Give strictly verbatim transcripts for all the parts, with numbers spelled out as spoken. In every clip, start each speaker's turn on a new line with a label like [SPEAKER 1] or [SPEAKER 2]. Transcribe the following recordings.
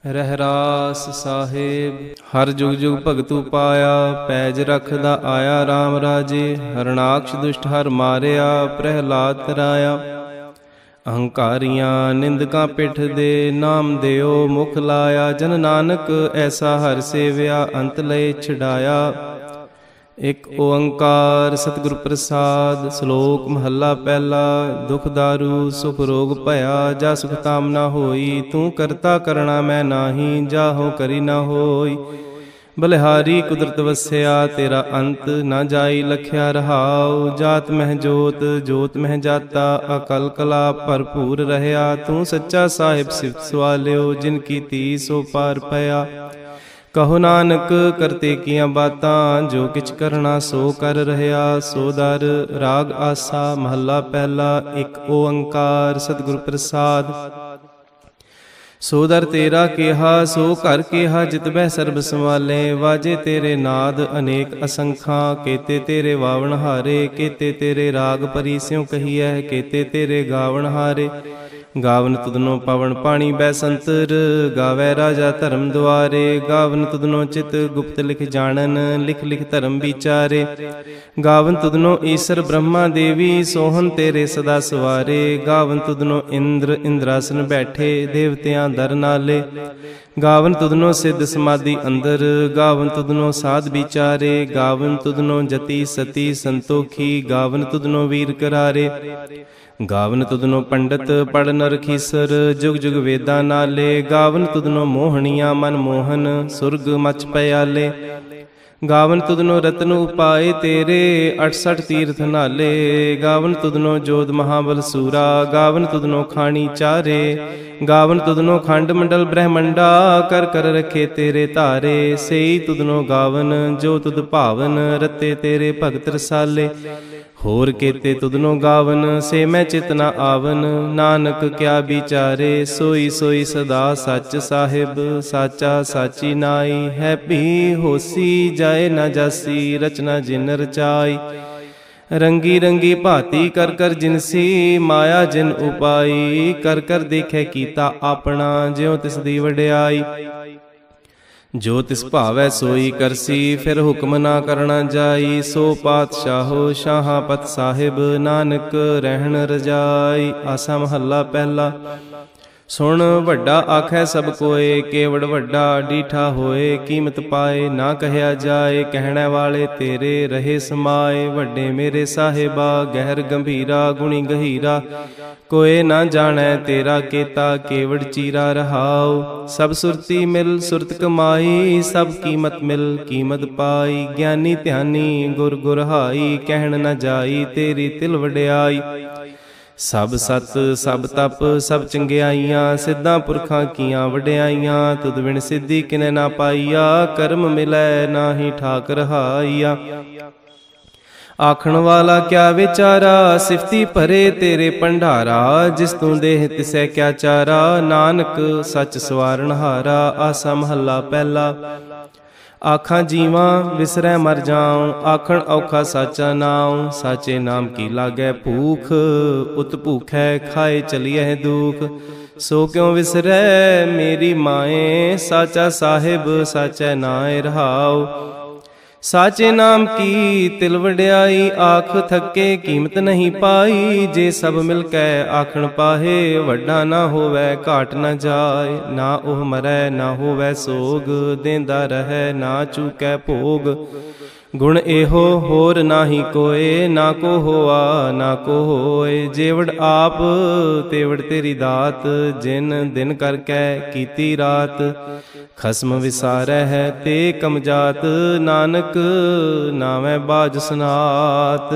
[SPEAKER 1] ਰਹਿਰਾਸ ਸਾਹਿਬ। ਹਰ ਜੁਗ ਜੁਗ ਭਗਤੂ ਪਾਇਆ, ਪੈਜ ਰਖਦਾ ਆਇਆ RAM ਰਾਜੇ। ਹਰਨਾਕਸ਼ ਦੁਸ਼ਟ ਹਰ ਮਾਰਿਆ, ਪ੍ਰਹਿਲਾਦ ਤਰਾਇਆ। ਅਹੰਕਾਰੀਆਂ ਨਿੰਦਕਾਂ ਪਿੱਠ ਦੇ, ਨਾਮ ਦਿਓ ਮੁਖ ਲਾਇਆ। ਜਨ ਨਾਨਕ ਐਸਾ ਹਰ ਸੇਵਿਆ, ਅੰਤ ਲਏ ਛਡਾਇਆ। ਇਕ ਓੰਕਾਰ ਸਤਿਗੁਰ ਪ੍ਰਸਾਦ। ਸ਼ਲੋਕ ਮਹੱਲਾ ਪਹਿਲਾ। ਦੁਖ ਦਾਰੂ ਸੁਖ ਰੋਗ ਭਇਆ, ਜਾ ਸੁਖ ਕਾਮਨਾ ਹੋਈ। ਤੂੰ ਕਰਤਾ ਕਰਣਾ ਮੈਂ ਨਾਹੀ, ਜਾਹੋ ਕਰੀ ਨਾ ਹੋਈ। ਬਲਿਹਾਰੀ ਕੁਦਰਤ ਵਸਿਆ, ਤੇਰਾ ਅੰਤ ਨਾ ਜਾਈ ਲਖਿਆ ਰਹਾਉ। ਜਾਤ ਮਹਿ ਜੋਤ, ਜੋਤ ਮਹਿ ਜਾਤਾ, ਅਕਲ ਕਲਾ ਭਰਪੂਰ ਰਹਿਆ। ਤੂੰ ਸੱਚਾ ਸਾਹਿਬ ਸਿਫਤ ਸਵਾਲਿਓ, ਜਿਨ ਕੀਤੀ ਸੋ ਪਾਰ ਪਿਆ। ਕਹੋ ਨਾਨਕ ਕਰਤੇ ਕੀਆਂ ਬਾਤਾਂ, ਜੋ ਕਿਛ ਕਰਨਾ ਸੋ ਕਰ ਰਹਿਆ। ਸੋ ਦਰ ਰਾਗ ਆਸਾ ਮਹੱਲਾ ਪਹਿਲਾ। ਇੱਕ ਓੰਕਾਰ ਸਤਿਗੁਰ ਪ੍ਰਸਾਦ। ਸੋ ਦਰ ਤੇਰਾ ਕਿਹਾ, ਸੋ ਘਰ ਕਿਹਾ, ਜਿਤ ਬਹਿ ਸਰਬ ਸੰਭਾਲੇ। ਵਾਜੇ ਤੇਰੇ ਨਾਦ ਅਨੇਕ ਅਸੰਖਾਂ, ਕੇਤੇ ਤੇਰੇ ਵਾਵਣ ਹਾਰੇ। ਕੇਤੇ ਤੇਰੇ ਰਾਗ ਪਰੀ ਸਿਉ ਕਹੀਐ, ਕੇਤੇ ਤੇਰੇ ਗਾਵਣ ਹਾਰੇ। ਗਾਵਨ ਤੁਧਨੋ ਪਵਨ ਪਾਣੀ ਬੈਸੰਤਰ, ਗਾਵੈ ਰਾਜਾ ਧਰਮ ਦੁਆਰੇ। ਗਾਵਨ ਤੁਧਨੋ ਚਿਤ ਗੁਪਤ ਲਿਖ ਜਾਣਨ, ਲਿਖ ਲਿਖ ਧਰਮ ਵਿਚਾਰੇ। ਗਾਵਨ ਤੁਧਨੋ ਈਸਰ ਬ੍ਰਹਮਾ ਦੇਵੀ, ਸੋਹਨ ਤੇਰੇ ਸਦਾ ਸਵਾਰੇ। ਗਾਵਨ ਤੁਧਨੋ ਇੰਦਰ ਇੰਦਰਾਸਨ ਬੈਠੇ, ਦੇਵਤਿਆਂ ਦਰ ਨਾਲੇ। ਗਾਵਨ ਤੁਧਨੋ ਸਿੱਧ ਸਮਾਧੀ ਅੰਦਰ, ਗਾਵਨ ਤੁਧਨੋ ਸਾਧ ਵਿਚਾਰੇ। ਗਾਵਨ ਤੁਧਨੋ ਜਤੀ ਸਤੀ ਸੰਤੋਖੀ, ਗਾਵਨ ਤੁਧਨੋ ਵੀਰ ਕਰਾਰੇ। ਗਾਵਨ ਤੁਧਨੋ ਪੰਡਤ ਪੜਨ ਰਖੀਸਰ, ਜੁਗ ਜੁਗ ਵੇਦਾਂ ਨਾਲੇ। ਗਾਵਨ ਤੁਧਨੋ ਮੋਹਣੀਆਂ ਮਨ ਮੋਹਨ, ਸੁਰਗ ਮਚ ਪਿਆਲੇ। ਗਾਵਨ ਤੁਧਨੋ ਰਤਨ ਉਪਾਏ ਤੇਰੇ, ਅਠਸਠ ਤੀਰਥ ਨਾਲੇ। ਗਾਵਨ ਤੁਧਨੋ ਜੋਧ ਮਹਾਬਲ ਸੂਰਾ, ਗਾਵਨ ਤੁਧਨੋ ਖਾਣੀ ਚਾਰੇ। ਗਾਵਨ ਤੁਧਨੋ ਖੰਡ ਮੰਡਲ ਬ੍ਰਹਮੰਡਾ, ਕਰ ਕਰ ਰਖੇ ਤੇਰੇ ਧਾਰੇ। ਸਈ ਤੁਧਨੋ ਗਾਵਨ ਜੋ ਤੁਧ ਭਾਵਨ, ਰਤੇ ਤੇਰੇ ਭਗਤ ਰਸਾਲੇ। ਹੋਰ ਕੇਤੇ ਤੁਧਨੋ ਗਾਵਨ, ਸੇ ਮੈਂ ਚਿਤ ਨਾ ਆਵਨ। ਨਾਨਕ ਕਿਆ ਵਿਚਾਰੇ, ਸੋਈ ਸੋਈ ਸਦਾ ਸੱਚ ਸਾਹਿਬ। ਸਾਚਾ ਸਾਚੀ ਨਾਈ, ਹੈ ਭੀ ਹੋਸੀ, ਜਾਏ ਨਾ ਜਾਸੀ। ਰਚਨਾ ਜਿਨ ਰਚਾਈ, ਰੰਗੀ ਰੰਗੀ ਭਾਤੀ ਕਰ ਕਰ ਜਿਨਸੀ। ਮਾਇਆ ਜਿਨ ਉਪਾਈ, ਕਰ ਕਰ ਦੇਖੈ ਕੀਤਾ ਆਪਣਾ। ਜਿਉ ਤਿਸ ਦੀ ਵਡਿਆਈ, ਜੋ ਤਿਸ ਭਾਵੈ ਸੋਈ ਕਰਸੀ। ਫਿਰ ਹੁਕਮ ਨਾ ਕਰਨਾ ਜਾਈ, ਸੋ ਪਾਤਸ਼ਾਹੋ ਸ਼ਾਹਾਂ ਪਤ ਸਾਹਿਬ। ਨਾਨਕ ਰਹਿਣ ਰਜਾਈ। ਆਸਾ ਮਹੱਲਾ ਪਹਿਲਾ। ਸੁਣ ਵੱਡਾ ਆਖੈ ਸਭ ਕੋਏ, ਕੇਵੜ ਵੱਡਾ ਡੀਠਾ ਹੋਏ। ਕੀਮਤ ਪਾਏ ਨਾ ਕਹਿਆ ਜਾਏ, ਕਹਿਣੇ ਵਾਲੇ ਤੇਰੇ ਰਹੇ ਸਮਾਏ। ਵੱਡੇ ਮੇਰੇ ਸਾਹਿਬਾ, ਗਹਿਰ ਗੰਭੀਰਾ ਗੁਣੀ ਗਹੀਰਾ। ਕੋਏ ਨਾ ਜਾਣੈ ਤੇਰਾ ਕੀਤਾ, ਕੇਵੜ ਚੀਰਾ ਰਹਾਉ। ਸਭ ਸੁਰਤੀ ਮਿਲ ਸੁਰਤ ਕਮਾਈ, ਸਭ ਕੀਮਤ ਮਿਲ ਕੀਮਤ ਪਾਈ। ਗਿਆਨੀ ਧਿਆਨੀ ਗੁਰ ਗੁਰਹਾਈ, ਕਹਿਣ ਨਾ ਜਾਈ ਤੇਰੀ ਤਿਲ ਵਡਿਆਈ। ਸਭ ਸਤ ਸਭ ਤਪ ਸਭ ਚੰਗਿਆਈਆਂ, ਸਿੱਧਾਂ ਪੁਰਖਾਂ ਕੀਆਂ ਵਡਿਆਈਆਂ। ਤੁਧ ਬਿਨ ਸਿੱਧੀ ਕਿਨੇ ਨਾ ਪਾਈਆ, ਕਰਮ ਮਿਲੈ ਨਾਹੀ ਠਾਕ ਰਹਾਈਆ। ਆਖਣ ਵਾਲਾ ਕਿਆ ਵਿਚਾਰਾ, ਸਿਫਤੀ ਭਰੇ ਤੇਰੇ ਭੰਡਾਰਾ। ਜਿਸ ਤੂੰ ਦੇਹ ਤਿਸੈ ਕਿਆ ਚਾਰਾ, ਨਾਨਕ ਸੱਚ ਸਵਾਰਨ ਹਾਰਾ। ਆਸਾ ਮਹੱਲਾ ਪਹਿਲਾ। ਆਖਾਂ ਜੀਵਾਂ ਵਿਸਰੈ ਮਰ ਜਾਉ, ਆਖਣ ਔਖਾ ਸਾਚਾ ਨਾਉ। ਸਾਚੇ ਨਾਮ ਕੀ ਲਾਗੈ ਭੂਖ, ਉਤ ਭੂਖੈ ਖਾਏ ਚਲੀਐ ਦੁਖ। ਸੋ ਕਿਉ ਵਿਸਰੈ ਮੇਰੀ ਮਾਏ, ਸਾਚਾ ਸਾਹਿਬ ਸਾਚੈ ਨਾਏ ਰਹਾਉ। ਸਾਚੇ ਨਾਮ ਕੀ ਤਿਲ ਵਡਿਆਈ, ਆਖ ਥੱਕੇ ਕੀਮਤ ਨਹੀਂ ਪਾਈ। ਜੇ ਸਭ ਮਿਲ ਕੇ ਆਖਣ ਪਾਹੇ, ਵੱਡਾ ਨਾ ਹੋਵੈ ਘਾਟ ਨਾ ਜਾਏ। ਨਾ ਉਹ ਮਰੈ ਨਾ ਹੋਵੈ ਸੋਗ, ਦੇਂਦਾ ਰਹੈ ਨਾ ਚੂਕੈ ਭੋਗ। ਗੁਣ ਇਹੋ ਹੋਰ ਨਾਹੀ ਕੋਏ, ਨਾ ਕੋ ਹੋਆ ਨਾ ਕੋ ਹੋਏ। ਜੇਵੜ ਆਪ ਤੇਵੜ ਤੇਰੀ ਦਾਤ, ਜਿਨ ਦਿਨ ਕਰਕੇ ਕੀਤੀ ਰਾਤ। ਖਸਮ ਵਿਸਾਰੈ ਹੈ ਤੇ ਕਮਜਾਤ, ਨਾਨਕ ਨਾਮੈ ਬਾਜ ਸਨਾਤ।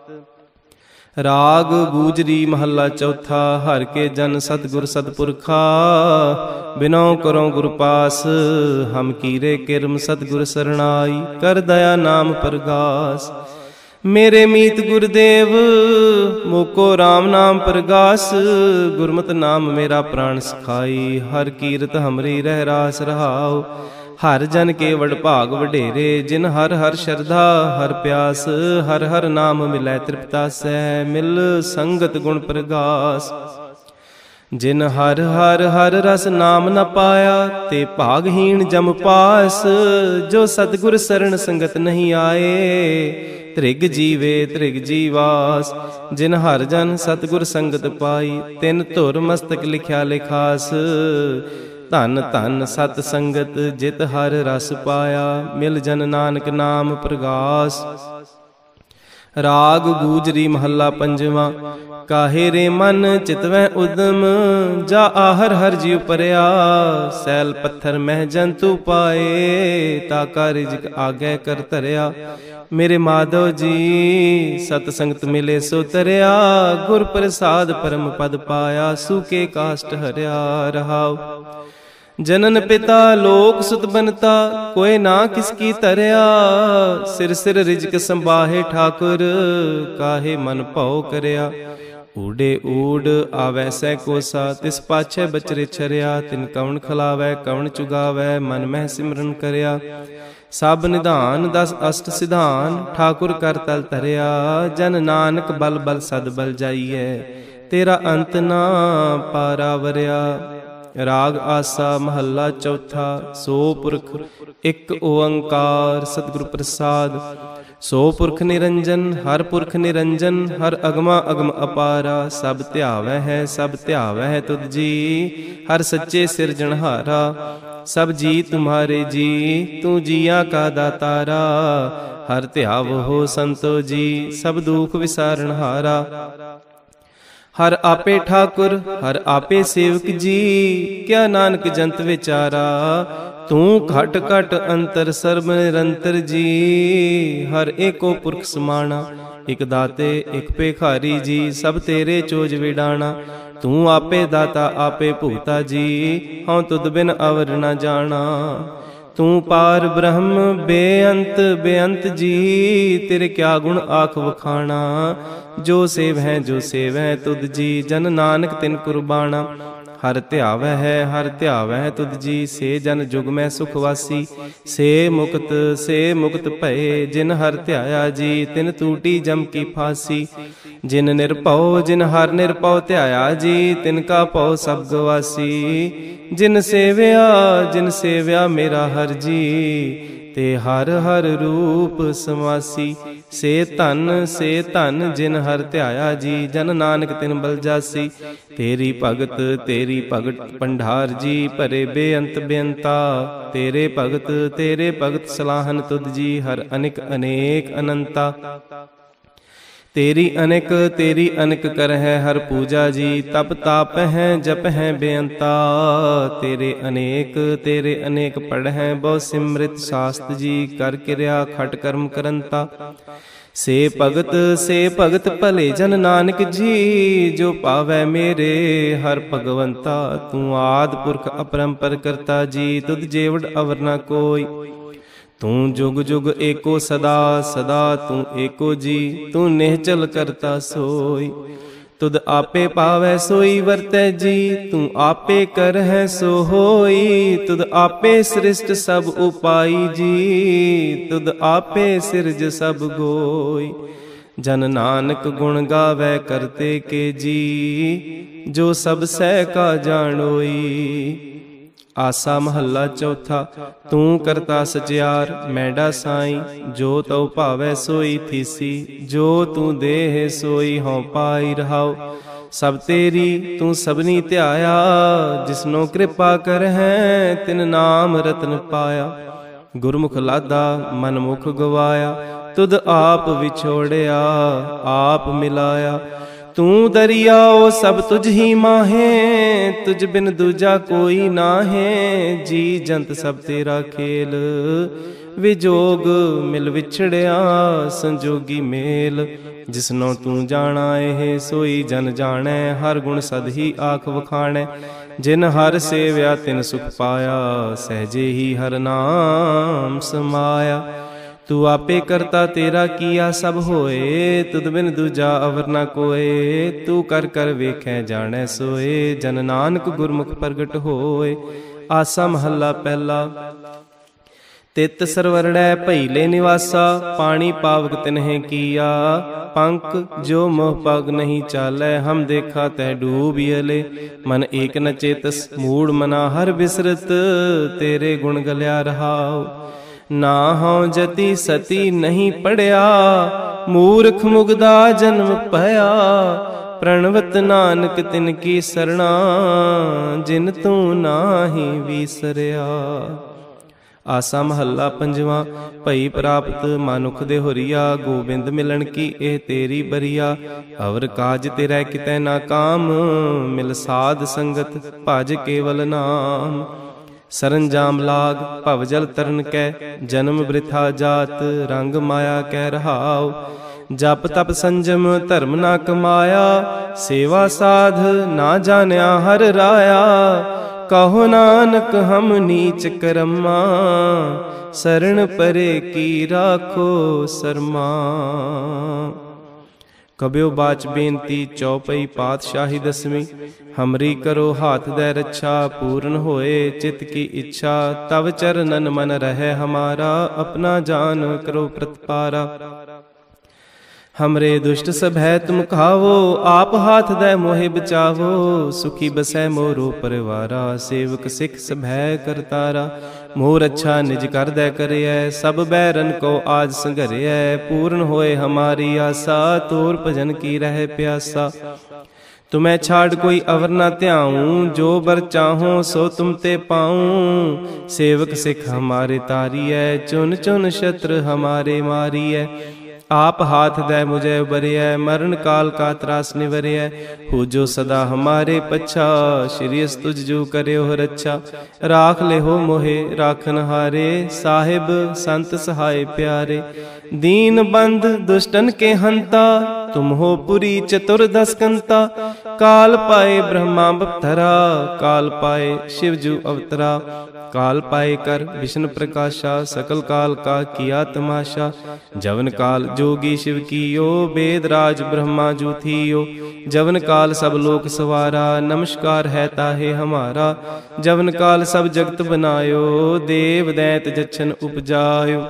[SPEAKER 1] ਰਾਗ ਗੂਜਰੀ ਮਹੱਲਾ ਚੌਥਾ। ਹਰਿ ਕੇ ਜਨ ਸਤਿਗੁਰ ਸਤਿਪੁਰਖਾ, ਬਿਨਉ ਕਰਉ ਗੁਰ ਪਾਸ। ਹਮ ਕੀਰੇ ਕਿਰਮ ਸਤਿਗੁਰ ਸਰਣਾਈ, ਕਰ ਦਇਆ ਨਾਮ ਪ੍ਰਗਾਸ। ਮੇਰੇ ਮੀਤ ਗੁਰਦੇਵ ਮੋਕੋ RAM ਨਾਮ ਪ੍ਰਗਾਸ। ਗੁਰਮਤਿ ਨਾਮ ਮੇਰਾ ਪ੍ਰਾਣ ਸਖਾਈ, ਹਰ ਕੀਰਤ ਹਮਰੀ ਰਹਿ ਰਾਸ ਰਹਾਉ। ਹਰ ਜਨ ਕੇ ਵਡ ਭਾਗ ਵਡੇਰੇ, ਜਿਨ ਹਰ ਹਰ ਸ਼ਰਧਾ ਹਰ ਪਿਆਸ। ਹਰ ਹਰ ਨਾਮ ਮਿਲੈ ਤ੍ਰਿਪਤਾਸੈ, ਮਿਲ ਸੰਗਤ ਗੁਣ ਪ੍ਰਗਾਸ। ਜਿਨ ਹਰ ਹਰ ਹਰ ਰਸ ਨਾਮ ਨ ਪਾਇਆ, ਤੇ ਭਾਗਹੀਣ ਜਮ ਪਾਸ। ਜੋ ਸਤਿਗੁਰ ਸਰਣ ਸੰਗਤ ਨਹੀਂ ਆਏ, ਤ੍ਰਿਗ ਜੀਵੇ ਤ੍ਰਿਗ ਜੀਵਾਸ। ਜਿਨ ਹਰ ਜਨ ਸਤਿਗੁਰ ਸੰਗਤ ਪਾਈ, ਤਿਨ ਧੁਰ ਮਸਤਕ ਲਿਖਿਆ ਲਿਖਾਸ। ਧਨ ਧਨ ਸਤ ਸੰਗਤ ਜਿਤ ਹਰ ਰਸ ਪਾਇਆ, ਮਿਲ ਜਨ ਨਾਨਕ ਨਾਮ ਪ੍ਰਗਾਸ। ਰਾਗ ਗੂਜਰੀ ਮਹੱਲਾ ਪੰਜਵਾਂ। ਕਾਹੇ ਰੇ ਮਨ ਚਿਤਵੈ ਉਦਮ, ਜਾ ਆਹਰ ਹਰ ਜੀਉ ਪਰਿਆ। ਸੈਲ ਪੱਥਰ ਮਹਿ ਜੰਤੂ ਪਾਏ, ਤਾ ਕਾ ਰਿਜਕ ਆਗੇ ਕਰ ਧਰਿਆ। ਮੇਰੇ ਮਾਧੋ ਜੀ ਸਤ ਸੰਗਤ ਮਿਲੇ ਸੋ ਤਰਿਆ, ਗੁਰ ਪ੍ਰਸਾਦ ਪਰਮ ਪਦ ਪਾਇਆ। ਸੂਕੇ ਕਾਸ਼ਟ ਹਰਿਆ ਰਹਾਉ। ਜਨਨ ਪਿਤਾ ਲੋਕ ਸੁਤ ਬਨਤਾ, ਕੋਇ ਨਾ ਕਿਸ ਕੀ ਧਰਿਆ। ਸਿਰ ਸਿਰ ਰਿਜਕ ਸੰਭਾਹੇ ਠਾਕੁਰ, ਕਾਹੇ ਮਨ ਭਉ ਕਰਿਆ। ਊੜੇ ਊੜ ਆਵੈ ਸੈ ਕੋਸਾ, ਤਿਸ ਪਾਛੈ ਬਚਰੇ ਛਰਿਆ। ਤਿਨ ਕਵਣ ਖਲਾਵੈ ਕਵਣ ਚੁਗਾਵੈ, ਮਨ ਮਹਿ ਸਿਮਰਨ ਕਰਿਆ। ਸਭ ਨਿਧਾਨ ਦਸ ਅਸ਼ਟ ਸਿਧਾਨ, ਠਾਕੁਰ ਕਰ ਤਲ ਧਰਿਆ। ਜਨ ਨਾਨਕ ਬਲ ਬਲ ਸਦ ਬਲ ਜਾਈਐ, ਤੇਰਾ ਅੰਤ ਨਾ ਪਾਰਾਵਰਿਆ। ਰਾਗ ਆਸਾ ਮਹੱਲਾ ਚੌਥਾ। ਸੋ ਪੁਰਖ ਇੱਕ ਓੰਕਾਰ ਸਤਿਗੁਰ ਪ੍ਰਸਾਦ। ਸੋ ਪੁਰਖ ਨਿਰੰਜਨ ਹਰ ਪੁਰਖ ਨਿਰੰਜਨ, ਹਰ ਅਗਮਾ ਅਗਮ ਅਪਾਰਾ। ਸਭ ਧਿਆਵੈ ਹੈ ਸਭ ਧਿਆਵੈ ਹੈ ਤੁਧ ਜੀ, ਹਰ ਸੱਚੇ ਸਿਰਜਣਹਾਰਾ। ਸਭ ਜੀ ਤੁਮਹਾਰੇ ਜੀ, ਤੂੰ ਜੀਆਂ ਕਾ ਦਾਤਾਰਾ। ਹਰ ਧਿਆਵੋ ਹੋ ਸੰਤੋ ਜੀ, ਸਭ ਦੁਖ ਵਿਸਾਰਣਹਾਰਾ। ਹਰ ਆਪੇ ਠਾਕੁਰ ਹਰ ਆਪੇ ਸੇਵਕ ਜੀ, ਕਿਆ ਨਾਨਕ ਜੰਤ ਵਿਚਾਰਾ। ਤੂੰ ਘਟ ਘਟ ਅੰਤਰ ਸਰਬ ਨਿਰੰਤਰ ਜੀ, ਹਰ ਏਕੋ ਪੁਰਖ ਸਮਾਣਾ। ਇਕ ਦਾਤੇ ਇਕ ਭੇਖਾਰੀ ਜੀ, ਸਭ ਤੇਰੇ ਚੋਜ ਵਿਡਾਣਾ। ਤੂੰ ਆਪੇ ਦਾਤਾ ਆਪੇ ਭੂਤਾ ਜੀ, ਹਉ ਤੁਧ ਬਿਨ ਅਵਰ ਨ ਜਾਣਾ। ਤੂੰ ਪਾਰ ਬ੍ਰਹਮ ਬੇਅੰਤ ਬੇਅੰਤ ਜੀ, ਤੇਰੇ ਕਿਆ ਗੁਣ ਆਖ ਵਖਾਣਾ। ਜੋ ਸੇਵ ਹੈ ਜੋ ਸੇਵ ਹੈ ਤੁਧ ਜੀ, ਜਨ ਨਾਨਕ ਤਿਨ ਕੁਰਬਾਨਾ। ਹਰ ਧਿਆਵੈ ਹੈ ਹਰ ਧਿਆਵੈ ਹੈ ਤੁਧ ਜੀ, ਸੇ ਜਨ ਜੁਗ ਮੈਂ ਸੁਖ ਵਾਸੀ। ਸੇ ਮੁਕਤ ਸੇ ਮੁਕਤ ਭਏ, ਜਿਨ ਹਰ ਧਿਆਇਆ ਜੀ, ਤਿਨ ਟੂਟੀ ਜਮ ਕੀ ਫਾਸੀ। ਜਿਨ ਨਿਰਭਉ ਜਿਨ ਹਰ ਨਿਰਭਉ ਧਿਆਇਆ ਜੀ, ਤਿਨ ਕਾ ਭਉ ਸਭ ਗਵਾਸੀ। ਜਿਨ ਸੇਵਿਆ ਜਿਨ ਸੇਵਿਆ ਮੇਰਾ ਹਰ ਜੀ, ਤੇ ਹਰ ਹਰ ਰੂਪ ਸਮਾਸੀ। ਸੇ ਧਨ ਸੇ ਧਨ ਜਿਨ ਹਰ ਧਿਆਇਆ ਜੀ, ਜਨ ਨਾਨਕ ਤਿਨ ਬਲ ਜਾਸੀ। ਤੇਰੀ ਭਗਤ ਤੇਰੀ ਭਗਤ ਪੰਡਾਰ ਜੀ, ਭਰੇ ਬੇਅੰਤ ਬੇਅੰਤਾ। ਤੇਰੇ ਭਗਤ ਤੇਰੇ ਭਗਤ ਸਲਾਹਨ ਤੁਧ ਜੀ, ਹਰ ਅਨੇਕ ਅਨੇਕ ਅਨੰਤਾ। ਤੇਰੀ ਅਨੇਕ ਤੇਰੀ ਅਨੇਕ ਕਰ ਹੈ ਹਰ ਪੂਜਾ ਜੀ, ਤਪ ਤਾਪ ਹੈ ਜਪ ਹੈ ਬੇਅੰਤਾ। ਤੇਰੇ ਅਨੇਕ ਤੇਰੇ ਅਨੇਕ ਪੜ ਹੈ ਬਹੁ ਸਿਮਰਿਤ ਸਾਸਤ ਜੀ, ਕਰ ਕਿਰਿਆ ਖਟ ਕਰਮ ਕਰੰਤਾ। ਸੇ ਭਗਤ ਸੇ ਭਗਤ ਭਲੇ ਜਨ ਨਾਨਕ ਜੀ, ਜੋ ਪਾਵੈ ਮੇਰੇ ਹਰ ਭਗਵੰਤਾ। ਤੂੰ ਆਦਿ ਪੁਰਖ ਅਪਰੰਪਰ ਕਰਤਾ ਜੀ, ਤੁਧ ਜੇਵੜ ਅਵਰ ਨਾ ਕੋਈ। ਤੂੰ ਜੁਗ ਜੁਗ ਏਕੋ ਸਦਾ ਸਦਾ, ਤੂੰ ਏਕੋ ਜੀ, ਤੂੰ ਨਿਹਚਲ ਕਰਤਾ ਸੋਈ। ਤੁਧ ਆਪੇ ਪਾਵੈ ਸੋਈ ਵਰਤੈ ਜੀ, ਤੂੰ ਆਪੇ ਕਰਹਿ ਸੋ ਹੋਈ। ਤੁਧ ਆਪੇ ਸ੍ਰਿਸ਼ਟ ਸਭ ਉਪਾਈ ਜੀ, ਤੁਧ ਆਪੇ ਸਿਰਜ ਸਭ ਗੋਈ। ਜਨ ਨਾਨਕ ਗੁਣ ਗਾਵੈ ਕਰਤੇ ਕੇ ਜੀ, ਜੋ ਸਭ ਸਹਿ ਕਾ ਜਾਣੋਈ। ਆਸਾ ਮਹੱਲਾ ਚੌਥਾ। ਤੂੰ ਕਰਤਾ ਸਚਿਆਰ ਮੈਡਾ ਸਾਈ, ਜੋ ਤਉ ਭਾਵੈ ਸੋਈ ਥੀਸੀ। ਜੋ ਤੂੰ ਦੇਹ ਸੋਈ ਹਉ ਪਾਈ ਰਹਾਉ। ਸਭ ਤੇਰੀ ਤੂੰ ਸਭਨੀ ਧਿਆਇਆ, ਜਿਸਨੋ ਕਿਰਪਾ ਕਰਹਿ ਤਿਨ ਨਾਮ ਰਤਨ ਪਾਇਆ। ਗੁਰਮੁਖ ਲਾਦਾ ਮਨ ਮੁਖ ਗਵਾਇਆ, ਤੁਧ ਆਪ ਵਿਛੋੜਿਆ ਆਪ ਮਿਲਾਇਆ। ਤੂੰ ਦਰਿਆਓ ਸਭ ਤੁਝ ਹੀ ਮਾਹੇ, ਤੁਝ ਬਿਨ ਦੂਜਾ ਕੋਈ ਨਾਹੇ। ਜੀ ਜੰਤ ਸਭ ਤੇਰਾ ਖੇਲ, ਵਿਜੋਗ ਮਿਲ ਵਿਛੜਿਆ ਸੰਜੋਗੀ ਮੇਲ। ਜਿਸਨੋ ਤੂੰ ਜਾਣਾ ਇਹ ਸੋਈ ਜਨ ਜਾਣੈ, ਹਰ ਗੁਣ ਸਦ ਹੀ ਆਖ ਵਖਾਣੈ। ਜਿਨ ਹਰ ਸੇਵਿਆ ਤਿਨ ਸੁਖ ਪਾਇਆ, ਸਹਿਜੇ ਹੀ ਹਰ ਨਾਮ ਸਮਾਇਆ। ਤੂੰ ਆਪੇ ਕਰਤਾ ਤੇਰਾ ਕੀਆ ਸਭ ਹੋਏ, ਤੁਧ ਬਿਨ ਦੂਜਾ ਅਵਰ ਨਾ ਕੋਏ। ਤੂੰ ਕਰ ਕਰ ਵੇਖੈ ਜਾਣੈ ਸੋਏ, ਜਨ ਨਾਨਕ ਗੁਰਮੁਖ ਪ੍ਰਗਟ ਹੋਏ। ਆਸਾ ਮਹੱਲਾ ਪਹਿਲਾ। ਤਿਤ ਸਰਵਰੜੈ ਭਈਲੇ ਨਿਵਾਸਾ, ਪਾਣੀ ਪਾਵਕ ਤਿਨਹਿ ਕੀਆ। ਪੰਕ ਜੋ ਮੋਹ ਪਗ ਨਹੀਂ ਚਾਲੈ, ਹਮ ਦੇਖਾ ਤੈ ਡੂਬਿਅਲੇ। ਮਨ ਏਕ ਨ ਚੇਤਸ ਮੂੜ ਮਨਾ, ਹਰ ਬਿਸਰਤ ਤੇਰੇ ਗੁਣ ਗਲਿਆ ਰਹਾਉ। ਨਾ ਹਉ ਜਤੀ ਸਤੀ ਨਹੀਂ ਪੜਿਆ, ਮੂਰਖ ਮੁਗਦਾ ਜਨਮ ਭਇਆ। ਪ੍ਰਣਵਤ ਨਾਨਕ ਤਿਨ ਕੀ ਸਰਣਾ, ਜਿਨ ਤੂੰ ਨਾਹੀ ਵੀਸਰਿਆ। ਆਸਾ ਮਹੱਲਾ ਪੰਜਵਾਂ। ਭਈ ਪ੍ਰਾਪਤ ਮਨੁਖ ਦੇ ਹੁਰੀਆ, ਗੋਬਿੰਦ ਮਿਲਣ ਕੀ ਇਹ ਤੇਰੀ ਬਰੀਆ। ਅਵਰ ਕਾਜ ਤੇਰੇ ਕਿਤੈ ਨਾ ਕਾਮ, ਮਿਲ ਸਾਧ ਸੰਗਤ ਭਜ ਕੇਵਲ ਨਾਮ। ਸਰੰਜਾਮ ਲਾਗ ਭਵ ਜਲ ਤਰਨ ਕੈ, ਜਨਮ ਬ੍ਰਿਥਾ ਜਾਤ ਰੰਗ ਮਾਇਆ ਕੈ ਰਹਾਉ। ਜਪ ਤਪ ਸੰਜਮ ਧਰਮ ਨਾ ਕਮਾਇਆ, ਸੇਵਾ ਸਾਧ ਨਾ ਜਾਣਿਆ ਹਰ ਰਾਇਆ। ਕਹੋ ਨਾਨਕ ਹਮ ਨੀਚ ਕਰਮਾ, ਸਰਣ ਪਰੇ ਕੀ ਰਾਖੋ ਸਰਮਾ। ਕਬਿਓ ਬਾਚ ਬੇਨਤੀ ਚੌਪਈ ਪਾਤਸ਼ਾਹੀ ਦਸਵੀਂ। ਹਮਰੀ ਕਰੋ ਹਾਥ ਦੈ ਰੱਛਾ, ਪੂਰਨ ਹੋਏ ਚਿਤ ਕੀ ਇੱਛਾ। ਤਵ ਚਰਨਨ ਮਨ ਰਹਿ ਹਮਾਰਾ, ਆਪਣਾ ਜਾਨ ਕਰੋ ਪ੍ਰਤਪਾਰਾ। ਹਮਰੇ ਦੁਸ਼ਟ ਸਭੈ ਤੁਮ ਖਾਵੋ, ਆਪ ਹਾਥ ਦੈ ਮੋਹਿ ਬਚਾਵੋ। ਸੁਖੀ ਬਸੈ ਮੋਰੋ ਪਰਿਵਾਰਾ, ਸੇਵਕ ਸਿੱਖ ਸਭੈ ਕਰਤਾਰਾ। ਮੋਰ ਅੱਛਾ ਨਿਜ ਕਰਦੈ ਕਰਿਐ, ਸਭ ਬੈਰਨ ਕੋ ਆਜ ਸੰਘਰਿਐ। ਪੂਰਨ ਹੋਏ ਹਮਾਰੀ ਆਸਾ, ਤੋਰ ਭਜਨ ਕੀ ਰਹਿ ਪਿਆਸਾ। ਤੁਮੈ ਛਾੜ ਕੋਈ ਅਵਰ ਨਾ ਧਿਆਉ, ਜੋ ਬਰ ਚਾਹੋ ਸੋ ਤੁਮ ਤੇ ਪਾਉ। ਸੇਵਕ ਸਿੱਖ ਹਮਾਰੇ ਤਾਰੀਐ, ਚੁਨ ਚੁਨ ਸ਼ਤਰ ਹਮਾਰੇ ਮਾਰੀਐ। आप हाथ दे मुझे उबरिय, मरण काल का त्रास निवरिय। हो जो सदा हमारे पच्छा, श्री तुझ जो करे हो रच्छा। राख ले हो मोहे राखन हारे, साहिब संत सहाय प्यारे। दीन बंद दुष्टन के हंता, तुम हो पुरी चतुर्दश कंता। काल पाए ब्रह्मा बपथरा, काल पाए शिवजू अवतरा। काल पाए कर विष्णु प्रकाशा, सकल काल का किया तमाशा। जवन काल जोगी शिव कीयो, वेद राज ब्रह्मा जू थियो। जवन काल सब लोक सवारा, नमस्कार है ताहे हमारा। जवन काल सब जगत बनायो, देव दैत जच्छन उपजायो।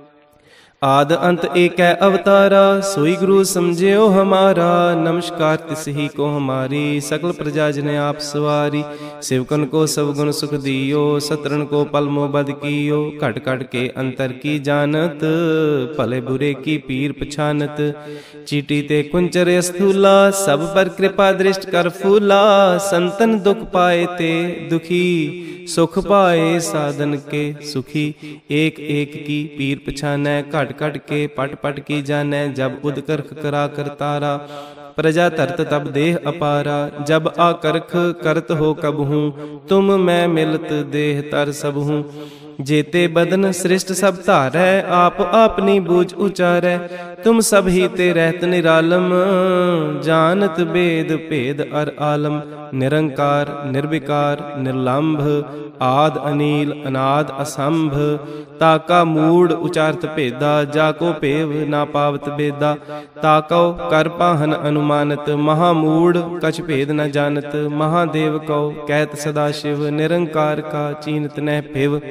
[SPEAKER 1] आद अंत एक है अवतारा, सोई गुरु समझियो हमारा। नमस्कार तिस ही को हमारी, सकल प्रजा जने आप सवारी। सेवकन को सब गुण सुख दियो, सतरन को पल मोह बद कियो। घट घट के अंतर की जानत, भले बुरे की पीर पछानत। चीटी ते कुंचर स्थूला, सब पर कृपा दृष्ट कर फूला। संतन दुख पाए ते दुखी, सुख पाए साधन के सुखी। एक एक की पीर पछानै, घट घट के पट पट की जानै। जब उदकर्ख करा करतारा, प्रजा तरत तब देह अपारा। जब आकर्ख करत हो कबहूँ, तुम मैं मिलत देह तर सबहूँ। जेते बदन सृष्ट सब धारै, आप अपनी बूझ उचारै। तुम सब ही ते रहत निरालम, जानत बेद भेद अर आलम। निरंकार निर्विकार निर्लंभ, आद अनील अनाद असंभ। ताका मूड उचारत भेदा, जाको भेव ना पावत बेदा। ताको कर पाहन अनुमानत, महामूड कछ भेद न जानत। महादेव को कहत सदा शिव, निरंकार का चीनत न भेव।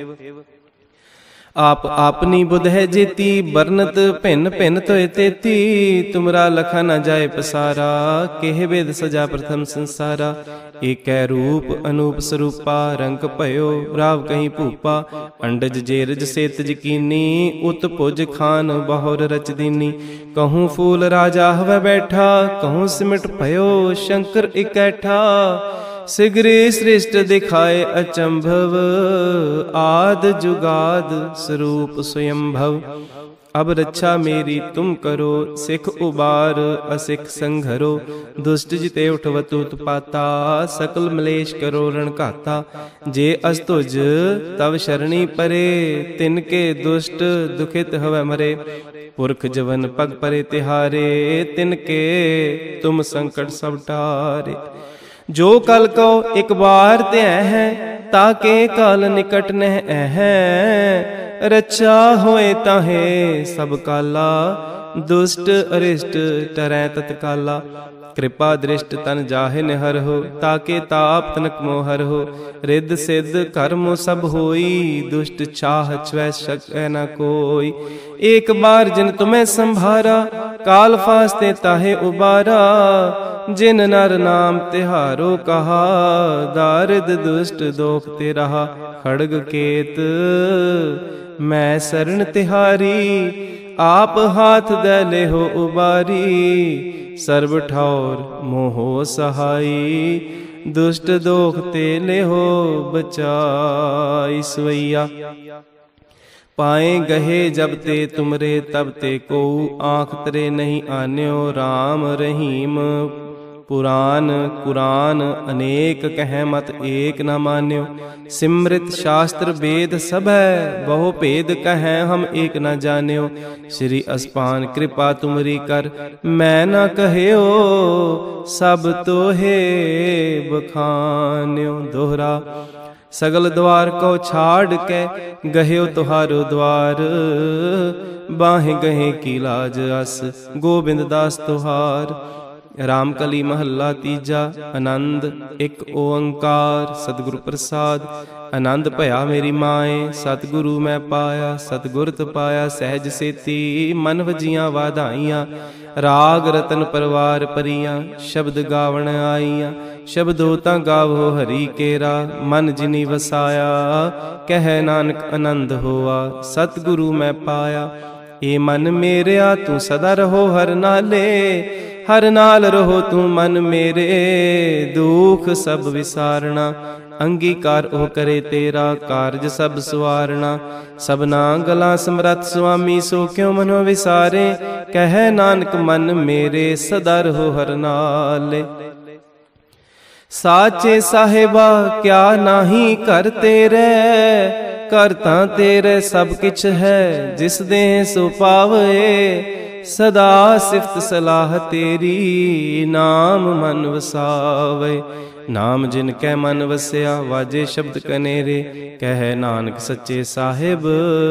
[SPEAKER 1] आप आपनी बुध है जेती, बरनत भिन्न भिन्न तोय तेती। तुमरा लखा न जाए पसारा, केह वेद सजा प्रथम संसारा। एक रूप अनूप स्वरूपा, रंग भयो राव कहीं भूपा। अंडज जेरज सेतज कीनी, उत पुज खान बहुर रच दीनी। कहूँ फूल राजा हवै बैठा, कहूँ सिमट भयो शंकर इकैठा। सिगरे श्रेष्ठ दिखाए अचंभव, आद जुगाद स्वरूप स्वयंभव। अब रक्षा मेरी तुम करो, सिख उबार असिख संघरो। दुष्ट जिते उठवत उत्पाता, सकल मलेश करो रण घाता। जे अस्तुज तव शरणी परे, तिनके दुष्ट दुखित हवै मरे। पुरख जवन पग परे तिहारे, तिनके तुम संकट सब टारे। जो कल को एक बार ते है, ताके काल निकट नह है। रक्षा होए ताहे सब काला, ਦੁਸ਼ਟ ਅਰਿਸ਼ਟ ਟਰੈ ਤਤਕਾਲਾ। ਕਿਰਪਾ ਦ੍ਰਿਸ਼ਟ ਤਨ ਜਾਹੇ ਨਿਹਰਹੁ, ਤਾਕੇ ਤਾਪ ਤਨਕ ਮੋਹਰਹੁ। ਰਿੱਧ ਸਿੱਧ ਕਰਮੁ ਸਭ ਹੋਈ, ਦੁਸ਼ਟ ਛਾਹ ਛਵੈ ਸਕੈ ਨ ਕੋਈ। ਏਕ ਬਾਰ ਜਿਨ ਤੁਮੈ ਸੰਭਾਰਾ, ਕਾਲ ਫਾਸਤੇ ਤਾਹੇ ਉਬਾਰਾ। ਜਿਨ ਨਰ ਨਾਮ ਤਿਹਾਰੋ ਕਹਾ, ਦਾਰਿਦ ਦੁਸ਼ਟ ਦੋਖ ਤੇ ਰਹਾ। ਖੜਗ ਕੇਤ ਮੈਂ ਸਰਣ ਤਿਹਾਰੀ, ਆਪ ਹਾਥ ਦੈ ਲੇਹੋ ਉਬਾਰੀ। ਸਰਬ ਠੌਰ ਮੋਹੋ ਸਹਾਈ, ਦੁਸ਼ਟ ਦੋਖ ਤੇ ਲੇਹੋ ਬਚਾਈ। ਸਵਈਆ ਪਾਏ ਗਹੇ ਜਬ ਤੇ ਤੁਮਰੇ, ਤਬ ਤੇ ਕੋ ਆਂਖ ਤਰੇ ਨਹੀਂ ਆਨਿਓ। ਰਾਮ ਰਹੀਮ ਪੁਰਾਨ ਕੁਰਾਨ, ਅਨੇਕ ਕਹਿ ਮਤ ਏਕ ਨ ਮਾਨਿਓ। ਸਿਮ੍ਰਿਤ ਸ਼ਾਸਤਰ ਵੇਦ ਸਭੈ, ਬਹੁ ਭੇਦ ਕਹਿ ਹਮ ਏਕ ਨ ਜਾਣਿਓ। ਸ੍ਰੀ ਅਸਪਾਨ ਕਿਰਪਾ ਤੁਮਰੀ ਕਰ, ਮੈਂ ਨ ਕਹਿਓ। ਸਭ ਤੋਹੇ ਬਖਾਨਿਓ। ਦੋਹਰਾ ਸਗਲ ਦਵਾਰ ਕੋ ਛਾੜ ਕੇ, ਗਹਿਓ ਤੁਹਾਰੋ ਦਵਾਰ। ਬਾਹੇ ਗਹੇ ਕੀ ਲਾਜ ਅਸ, ਗੋਬਿੰਦ ਦਾਸ ਤੁਹਾਰ। ਰਾਮ ਕਲੀ ਮਹੱਲਾ ਤੀਜਾ। ਆਨੰਦ ਇੱਕ ਓੰਕਾਰ ਸਤਿਗੁਰ ਪ੍ਰਸਾਦ। ਆਨੰਦ ਭਇਆ ਮੇਰੀ ਮਾਏ, ਸਤਿਗੁਰੂ ਮੈਂ ਪਾਇਆ। ਸਤਿਗੁਰਤ ਪਾਇਆ ਸਹਿਜ ਸੇਤੀ, ਮਨ ਵਜੀਆਂ ਵਾਧਾਈਆਂ। ਰਾਗ ਰਤਨ ਪਰਵਾਰ ਪਰੀਆਂ, ਸ਼ਬਦ ਗਾਵਣ ਆਈਆਂ। ਸ਼ਬਦੋ ਤਾਂ ਗਾਵੋ ਹਰੀ ਕੇਰਾ, ਮਨ ਜਿਨੀ ਵਸਾਇਆ। ਕਹਿ ਨਾਨਕ ਆਨੰਦ ਹੋਆ, ਸਤਿਗੁਰੂ ਮੈਂ ਪਾਇਆ। ਏ ਮਨ ਮੇਰਿਆ ਤੂੰ ਸਦਾ ਰਹੋ ਹਰ ਨਾਲੇ, ਹਰ ਨਾਲ ਰਹੋ ਤੂੰ ਮਨ ਮੇਰੇ। ਦੁਖ ਸਭ ਵਿਸਾਰਣਾ, ਅੰਗੀਕਾਰ ਉਹ ਕਰੇ ਤੇਰਾ। ਕਾਰਜ ਸਭ ਸਵਾਰਣਾ, ਸਭਨਾ ਗਲਾ ਸਮਰੱਥ ਸੁਆਮੀ। ਸੋ ਕਿਉ ਮਨੋ ਵਿਸਾਰੇ, ਕਹਿ ਨਾਨਕ ਮਨ ਮੇਰੇ। ਸਦਾ ਰਹੋ ਹਰ ਨਾਲੇ। ਸਾਚੇ ਸਾਹਿਬਾ ਕਿਆ ਨਾਹੀ ਕਰ ਤੇਰੇ, ਕਰ ਤਾਂ ਤੇਰੇ ਸਭ ਕਿਛ ਹੈ। ਜਿਸ ਦੇ ਸੋ ਪਾਵੇ, ਸਦਾ ਸਿਫਤ ਸਲਾਹ ਤੇਰੀ। ਨਾਮ ਮਨ ਵਸਾਵੇ, ਨਾਮ ਜਿਨ ਕੈ ਮਨ ਵਸਿਆ। ਵਾਜੇ ਸ਼ਬਦ ਕਨੇਰੇ, ਕਹਿ ਨਾਨਕ ਸੱਚੇ ਸਾਹਿਬ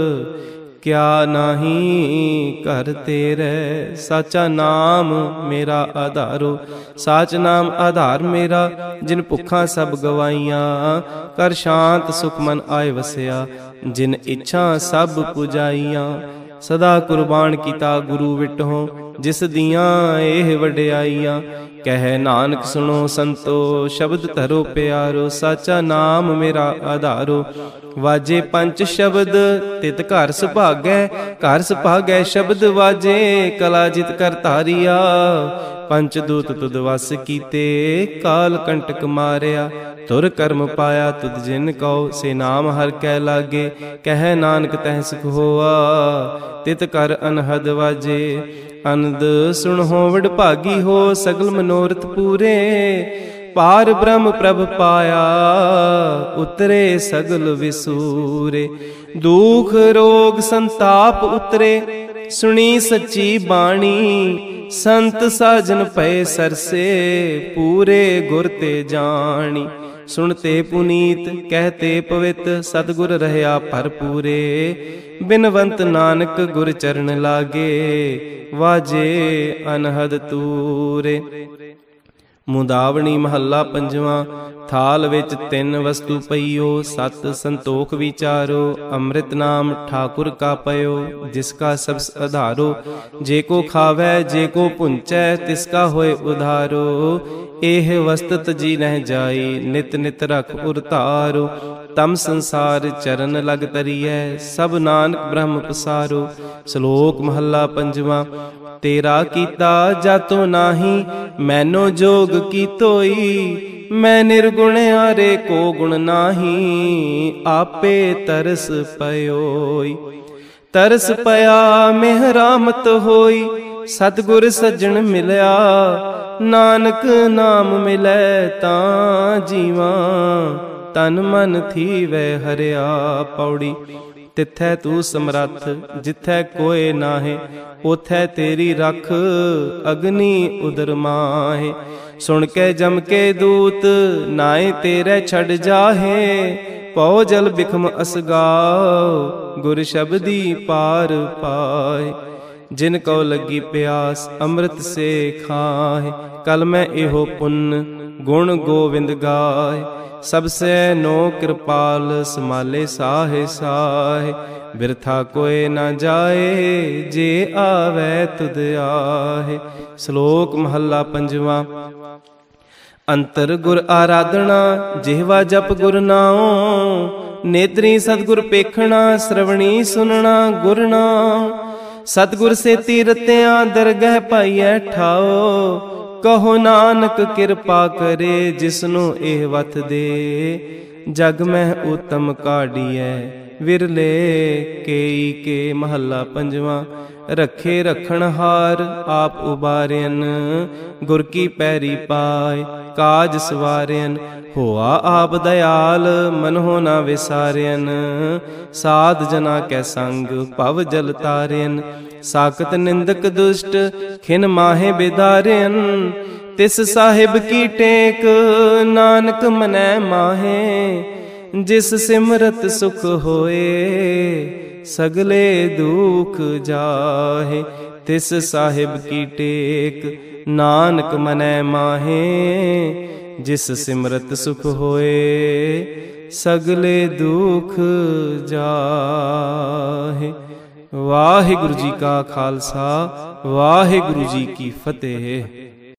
[SPEAKER 1] ਕਿਆ ਨਾਹੀ ਕਰ ਤੇਰੇ। ਸਾਚਾ ਨਾਮ ਮੇਰਾ ਆਧਾਰੋ, ਸਾਚ ਨਾਮ ਆਧਾਰ ਮੇਰਾ। ਜਿਨ ਭੁੱਖਾਂ ਸਭ ਗਵਾਈਆਂ, ਕਰ ਸ਼ਾਂਤ ਸੁਖ ਮਨ ਆਏ ਵਸਿਆ। ਜਿਨ ਇੱਛਾ ਸਭ ਪੁਜਾਈਆਂ, ਸਦਾ ਕੁਰਬਾਨ ਕੀਤਾ ਗੁਰੂ ਵਿਟਹੁ। ਜਿਸ ਦੀਆਂ ਇਹ ਵਡਿਆਈਆਂ, ਕਹਿ ਨਾਨਕ ਸੁਣੋ ਸੰਤੋ। ਸ਼ਬਦ ਧਰੋ ਪਿਆਰੋ, ਸਾਚਾ ਨਾਮ ਮੇਰਾ ਆਧਾਰੋ। ਵਾਜੇ ਪੰਚ ਸ਼ਬਦ ਤਿਤ ਘਰ ਸੁਭਾਗੈ, ਘਰ ਸੁਭਾਗੈ ਸ਼ਬਦ ਵਾਜੇ। ਕਲਾ ਜਿਤ ਕਰ ਧਾਰਿਆ, ਪੰਚ ਦੂਤ ਤੁਧ ਵਸ ਕੀਤੇ। ਕਾਲ ਕੰਟਕ ਮਾਰਿਆ, ਤੁਰ ਕਰਮ ਪਾਇਆ ਤੁਧ ਜਿਨ ਕਉ। ਸੇ ਨਾਮ ਹਰ ਕੈ ਲਾਗੇ, ਕਹਿ ਨਾਨਕ ਤਹਿ ਸੁਖ ਹੋਆ। ਤਿਤ ਕਰ ਅਨਹਦ ਵਾਜੇ, ਅਨੰਦ ਸੁਣਹੁ ਵਡ ਭਾਗੀ ਹੋ। ਸਗਲ ਮਨੋਰਥ ਪੂਰੇ, ਪਾਰ ਬ੍ਰਹਮ ਪ੍ਰਭ ਪਾਇਆ। ਉਤਰੇ ਸਗਲ ਵਿਸੂਰੇ, ਦੁਖ ਰੋਗ ਸੰਤਾਪ ਉਤਰੇ। ਸੁਣੀ ਸੱਚੀ ਬਾਣੀ, ਸੰਤ ਸਾਜਨ ਪਏ ਸਰਸੇ। ਪੂਰੇ ਗੁਰ ਤੇ ਜਾਣੀ, ਸੁਣਤੇ ਪੁਨੀਤ ਕਹਤੇ ਪਵਿੱਤ। ਸਤਿਗੁਰ ਰਹਿਆ ਭਰਪੂਰੇ, ਬਿਨਵੰਤ ਨਾਨਕ ਗੁਰ ਚਰਨ ਲਾਗੇ। ਵਾਜੇ ਅਨਹਦ ਤੂਰੇ। ਮੁਦਾਵਣੀ ਮਹੱਲਾ ਪੰਜਵਾਂ। ਥਾਲ ਵਿੱਚ ਤਿੰਨ ਵਸਤੂ ਪਈਓ, ਸਤ ਸੰਤੋਖ ਵਿਚਾਰੋ। ਅੰਮ੍ਰਿਤ ਨਾਮ ਠਾਕੁਰ ਕਾ ਪਇਓ, ਜਿਸ ਕਾ ਸਭ ਆਧਾਰੋ। ਜੇ ਕੋ ਖਾਵੈ ਜੇ ਕੋ ਪੁੰਚੈ, ਤਿਸ ਕਾ ਹੋਏ ਉਧਾਰੋ। ਇਹ ਵਸਤਤ ਜੀ ਨਹਿ ਜਾਈ, ਨਿਤ ਨਿਤ ਰਖ ਉਰਤਾਰੋ। ਤਮ ਸੰਸਾਰ ਚਰਨ ਲਗ ਤਰੀਐ, ਸਭ ਨਾਨਕ ਬ੍ਰਹਮ ਪਸਾਰੋ। ਸ਼ਲੋਕ ਮਹੱਲਾ ਪੰਜਵਾਂ। ਤੇਰਾ ਕੀਤਾ ਜਾਤੋ ਨਾਹੀ, ਮੈਨੋ ਜੋਗ ਕੀਤੋਈ। ਮੈਂ ਨਿਰਗੁਣ ਹਾਰੇ ਕੋ ਗੁਣ ਨਾਹੀ, ਆਪੇ ਤਰਸ ਪਇਓਈ। ਤਰਸ ਪਿਆ ਮਿਹਰਾਮਤ ਹੋਈ, ਸਤਿਗੁਰ ਸੱਜਣ ਮਿਲਿਆ। ਨਾਨਕ ਨਾਮ ਮਿਲੈ ਤਾਂ ਜੀਵਾਂ, ਤਨ ਮਨ ਥੀਵੈ ਹਰਿਆ। ਪੌੜੀ। ਤਿਥੈ ਤੂੰ ਸਮਰੱਥ, ਜਿਥੈ ਕੋਇ ਨਾਹੇ। ਉਥੈ ਤੇਰੀ ਰਖ, ਅਗਨੀ ਉਦਰ ਮਾਹੇ। ਸੁਣ ਕੇ ਜਮ ਕੇ ਦੂਤ, ਨਾਏ ਤੇਰੇ ਛੱਡ ਜਾਹੇ। ਪਉ ਜਲ ਬਿਖਮ ਅਸਗਾਓ, ਗੁਰ ਸ਼ਬਦੀ ਪਾਰ ਪਾਏ। ਜਿਨ ਕਉ ਲੱਗੀ ਪਿਆਸ ਅੰਮ੍ਰਿਤ ਸੇ ਖਾਹਿ। ਕਲ ਮੈਂ ਇਹੋ ਪੁੰਨ ਗੁਣ ਗੋਵਿੰਦ ਗਾਏ। ਸਭ ਸੇ ਨੋ ਕਿਰਪਾਲ ਸਮਾਲੇ ਸਾਹੇ ਸਾਹੇ। ਬਿਰਥਾ ਕੋਇ ਨਾ ਜਾਏ ਜੇ ਆਵੈ ਤੁਧ ਆਹੇ। ਸ਼ਲੋਕ ਮਹੱਲਾ ਪੰਜਵਾਂ। ਅੰਤਰ ਗੁਰ ਆਰਾਧਨਾ ਜਿਹਵਾ ਜਪ ਗੁਰ ਨਾਉ। ਨੇਤਰੀ ਸਤਿਗੁਰ ਪੇਖਣਾ ਸ਼ਰਵਣੀ ਸੁਨਣਾ ਗੁਰ ਨਾਉ। ਸਤਿਗੁਰ ਸੇਤੀ ਰਤਿਆਂ ਦਰਗਹਿ ਪਾਈਐ ਠਾਓ। ਕਹੋ ਨਾਨਕ ਕਿਰਪਾ ਕਰੇ ਜਿਸਨੂੰ ਇਹ ਵਤ ਦੇ। ਜਗ ਮਹਿ ਉਤਮ ਕਾਢੀਐ ਵਿਰਲੇ ਕੇਈ ਕੇ। ਮਹੱਲਾ ਪੰਜਵਾਂ। ਰੱਖੇ ਰਖਣ ਹਾਰ ਆਪ ਉਬਾਰਿਆਨ। ਗੁਰ ਕੀ ਪੈਰੀ ਪਾਏ ਕਾਜ ਸਵਾਰਿਆਨ। ਹੋਆ ਆਪ ਦਇਆਲ ਮਨਹੁ ਨਾ ਵਿਸਾਰਿਆਨ। ਸਾਧ ਜਨਾ ਕੈ ਸੰਗ ਭਵ ਜਲ ਤਾਰਿਆਨ। ਸਾਕਤ ਨਿੰਦਕ ਦੁਸ਼ਟ ਖਿਨ ਮਾਹੇ ਬਿਦਾਰਿਆਨ। ਤਿਸ ਸਾਹਿਬ ਕੀ ਟੇਕ ਨਾਨਕ ਮਨੈ ਮਾਹੇ। ਜਿਸ ਸਿਮਰਤ ਸੁਖ ਹੋਏ ਸਗਲੇ ਦੁਖ ਜਾਹੇ। ਤਿਸ ਸਾਹਿਬ ਕੀ ਟੇਕ ਨਾਨਕ ਮਨੈ ਮਾਹੇ। ਜਿਸ ਸਿਮਰਤ ਸੁਖ ਹੋਏ ਸਗਲੇ ਦੁਖ ਜਾਹੇ। ਵਾਹਿਗੁਰੂ ਜੀ ਕਾ ਖਾਲਸਾ ਵਾਹਿਗੁਰੂ ਜੀ ਕੀ ਫਤਿਹ।